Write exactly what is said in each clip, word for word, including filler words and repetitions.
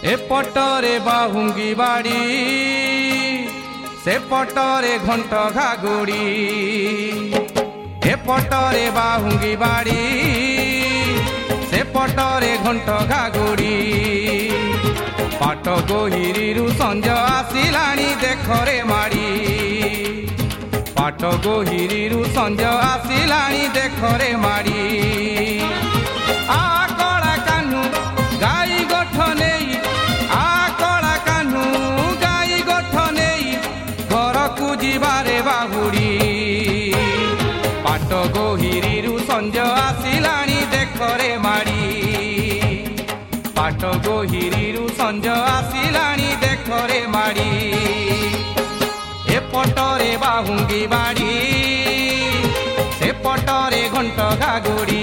एपटरे बाहुंगी बाड़ी से पटरे घंट घागुड़ी एपटरे बाहुंगी बाड़ी से पटरे घंट घागुड़ी पाट गोहिरीरु संज आसिलाणी देखरे माड़ी पाट गोहिरीरु संज आसिलाणी देखरे माड़ी आ कला कान्हू गाई गोठ नेई आ कला कान्हू गाई गोठ नेई घर को जीवारे बाहुड़ी पाट गोहिरीरु संज आसिलाणी देखरे माड़ी पाट गोहिरीरु संज आसिलाणी देखरे माड़ी एपटरे बाहुंगी बाड़ी से पटरे घंट घागुड़ी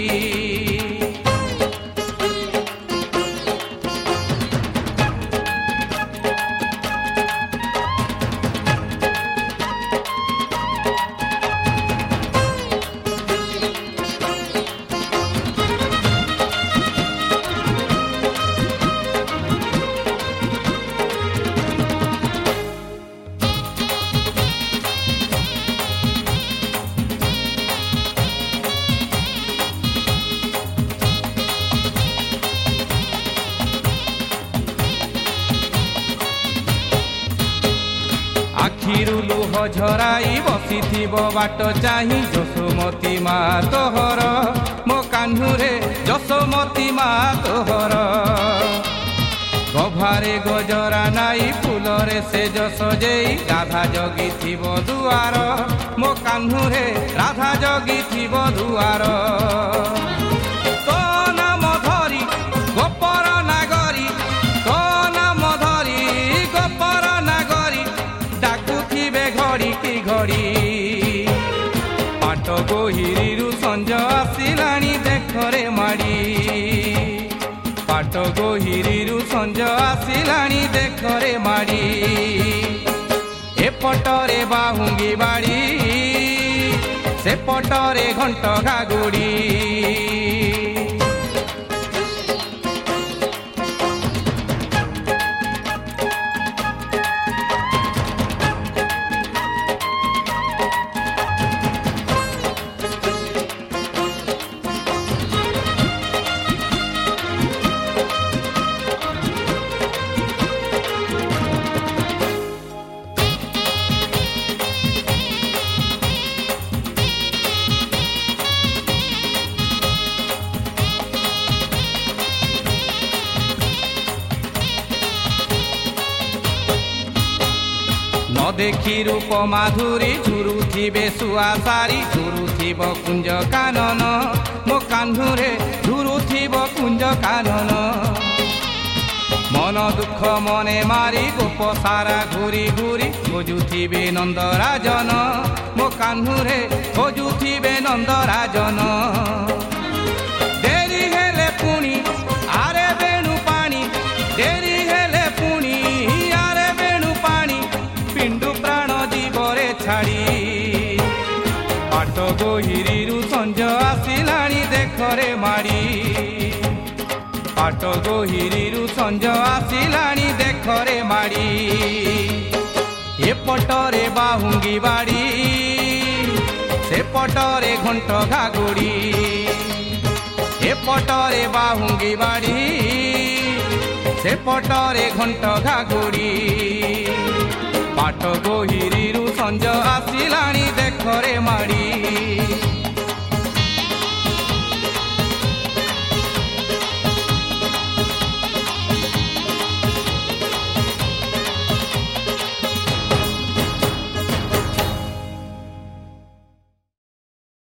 आखिरु लुह झराई बसिथिब बाट चाही यशोमती मा तोहर मो कान्हुरे यशोमती मा तोहर गभारे गजरा नाई फुलरे से जस जेई राधा जगिथिब दुआर मो कान्हुरे राधा जगिथिब दुआर तो नाम धरी गोपर नागरी तो नाम धरी गोपर नागरी डाकुथिबे घड़ी की घड़ी पाट गोहिरीरु संज आसिलाणी देखरे माड़ी पाट गोहिरीरु संज आसिलाणी देखरे माड़ी एपटरे बाहुंगी बाड़ी से पटरे घंट घागुड़ी न देखी रूप माधुरी झुरुथिबे सुआसारी झुरुथिब कुंज कानन मो कान्हुरे झुरुथिब कुंज कानन मन दुख मने मारी गोप सारा घूरी घूरी खोजुथिबे नंदराजन मो कान्हुरे खोजुथिबे नंदराजन देरी हेले पुणी आरे बेणु पानी देरी हेले पुणी आरे बेणु पानी पिंडु प्राण जीवरे छाड़ी पाट गोहिरीरु संज आसिलाणी देखरे माड़ी पाट गोहिरीरु संज आसिलाणी देखरे माड़ी एपटरे बाहुंगी बाड़ी से पटरे घंट घागुड़ी एपटरे बाहुंगी बाड़ी से पटरे घंट घागुड़ी पाट गोहिरीरु संज आसिलाणी देखरे माड़ी।